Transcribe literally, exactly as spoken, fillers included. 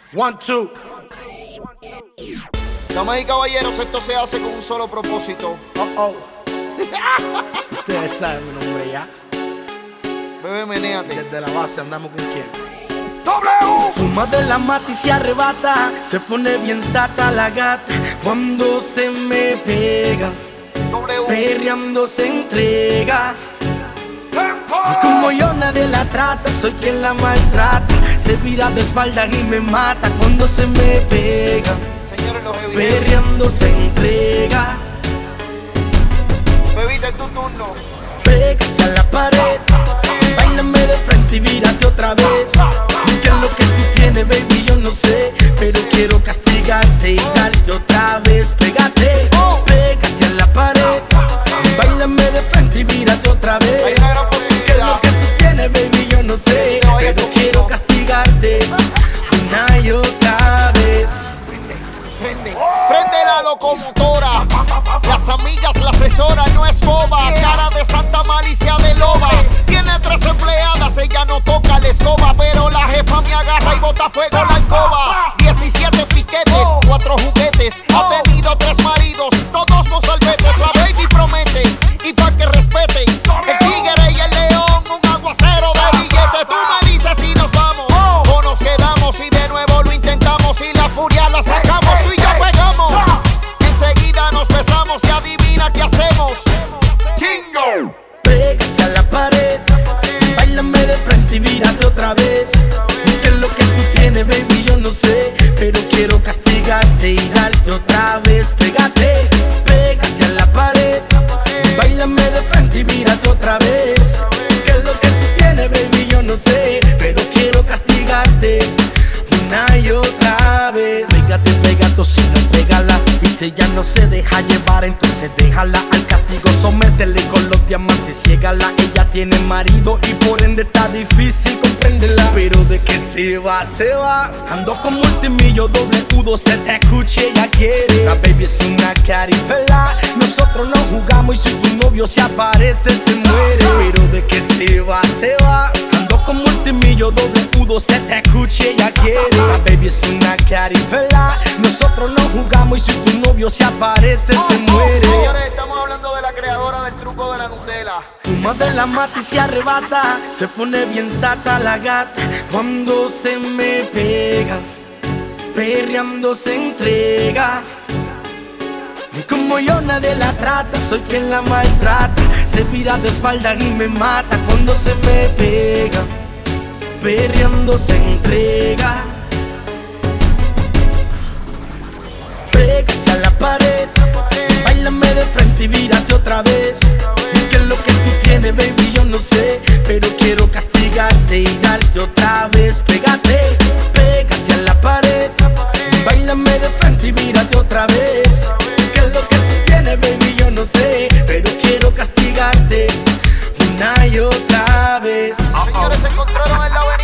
One, two. Damas y caballeros, esto se hace con un solo propósito. Oh, oh. Ustedes saben mi nombre ya. Bebé, menéate. Desde la base andamos con quién. ¡W! Fuma de la mata y se arrebata. Se pone bien sata la gata cuando se me pega. W. Perreando se entrega. Como yo nadie la trata, soy quien la maltrata. Se vira de espalda y me mata cuando se me pega. Señores, los heavy. Perreando se entrega. Bebita, es tu turno. Pégate a la pared, báilame de frente y vírate otra vez. ¿Qué es lo que tú tienes, baby? Yo no sé, pero quiero castigarte y darte otra vez. Pégate, pégate a la pared, báilame de frente y vírate otra vez. ¿Qué es lo que tú tienes, baby? Yo no sé, pero quiero castigarte una y otra vez. Prende, prende la locomotora. Las amigas, la asesora no es boba. Cara de santa malicia de loba. Tiene tres empleadas, ella no toca la escoba, pero la jefa me agarra y bota fuego la alcoba. diecisiete piquetes, cuatro juguetes. Ha tenido tres maridos, todos los salvetes. La baby promete, y pa' que respete, el tigre y el león, un aguacero de billetes. Tú me dices si nos vamos o nos quedamos, y de nuevo lo intentamos y la furia la sacamos. Tú y yo pegamos, enseguida nos besamos y adivina qué hacemos. Chingo. Pégate a la pared, báilame de frente y vírate otra vez. ¿Qué es lo que tú tienes, baby? Yo no sé, pero quiero castigarte y darte otra vez. Pégate, pégate a la pared, báilame de frente y vírate otra vez. ¿Qué es lo que tú tienes, baby? Yo no sé, pero quiero castigarte una y otra vez. Pégate, pégate, si no pégala. Y si ella no se deja llevar, entonces déjala. Al castigo sométele con los diamantes, ciégala. Ella tiene marido y por ende está difícil comprenderla. Pero de que se va, se va. Ando con multimillo, doble U, se te escuche, ella quiere. La baby es una caripela. Nosotros no jugamos y si tu novio se aparece, se muere. Pero de que se va, se va. Ando con multimillo, doble U, se te escuche, ella quiere. La baby es una caripela. Nosotros no jugamos y si tu novio se aparece, se muere. Señores, estamos hablando de la creadora del truco de la Nutella. Fuma de la mata y se arrebata. Se pone bien sata la gata cuando se me pega. Perreando se entrega. Como yo nadie la trata, soy quien la maltrata. Se vira de espalda y me mata cuando se me pega. Perreando se entrega. Pégate a la pared, báilame de frente y vírate otra vez. ¿Qué es lo que tú tienes, baby? Yo no sé, pero quiero castigarte y darte otra vez. Pégate, pégate a la pared, báilame de frente y vírate otra vez. ¿Qué es lo que tú tienes, baby? Yo no sé, pero quiero castigarte una y otra vez. Señores, se encontraron en la